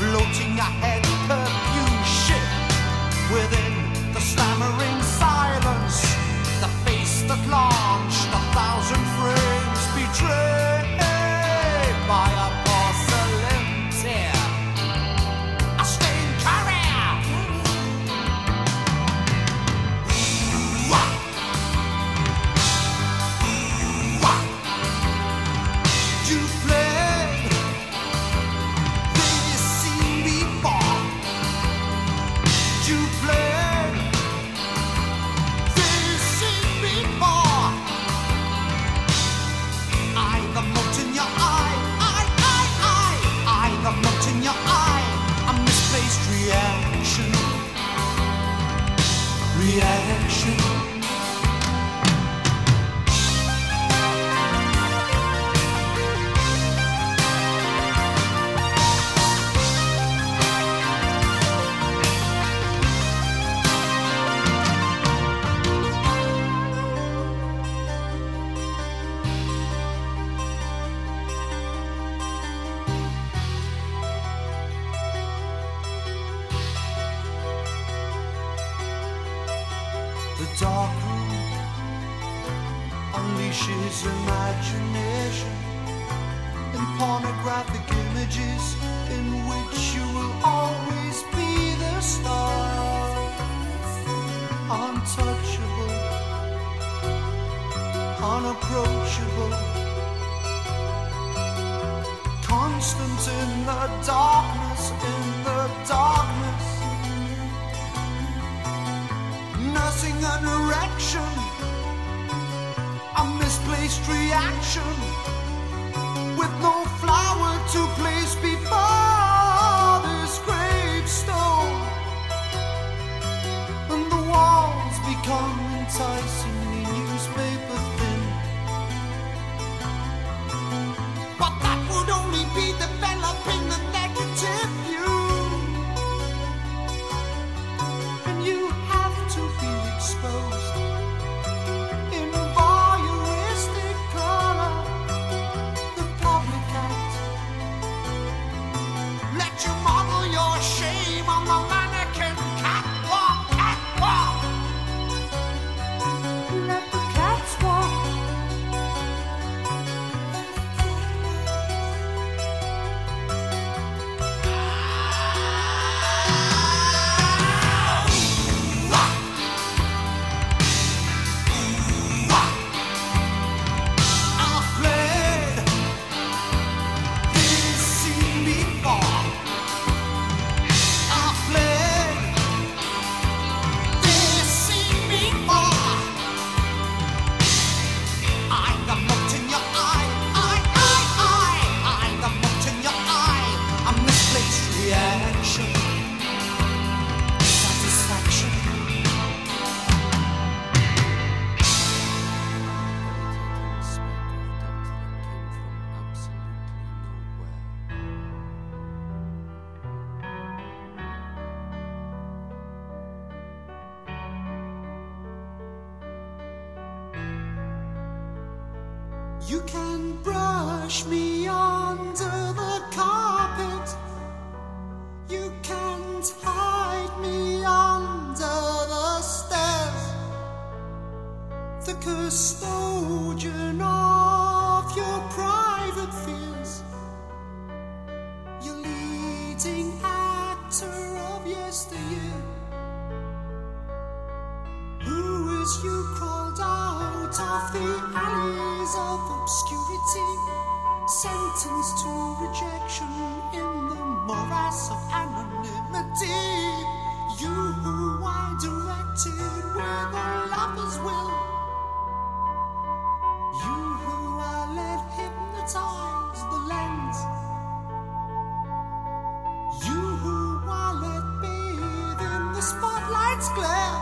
floating ahead, perfume ship within the stammering silence, the face that launched 1,000 frames, betrayed by a porcelain tear, a stained career. You played this scene before. You played this scene before. I, the mote in your eye. I, the mote in your eye. A misplaced reaction. Reaction. The dark room unleashes imagination in pornographic images in which you will always be the star, untouchable, unapproachable, constant in the darkness, nursing an erection, a misplaced reaction, with no flower to place before this gravestone, and the walls become enticingly newspaper thin. But that would only be developing the negative view, and you have to be exposed in voyeuristic color, the public act. Let you model your shame on the mannequin catwalk, catwalk. Let the cats walk. I've played this scene before. I've played this scene before. I'm the mote in your eye. I'm the mote in your eye. A misplaced reaction, satisfaction. You can brush me under the carpet. You can't hide me under the stairs. The custodian of your private fears. Your leading actor of yesteryear. Who is you crawled out of the alleys of obscurity, sentenced to rejection in the morass of anonymity? You who I directed with a lover's will, you who I let hypnotize the lens, you who I let bathe in the spotlight's glare,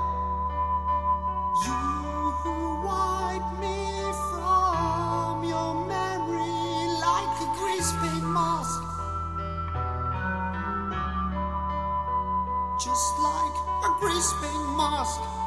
you who wipe me from your memory like a grease paint mask, just like a grease paint mask.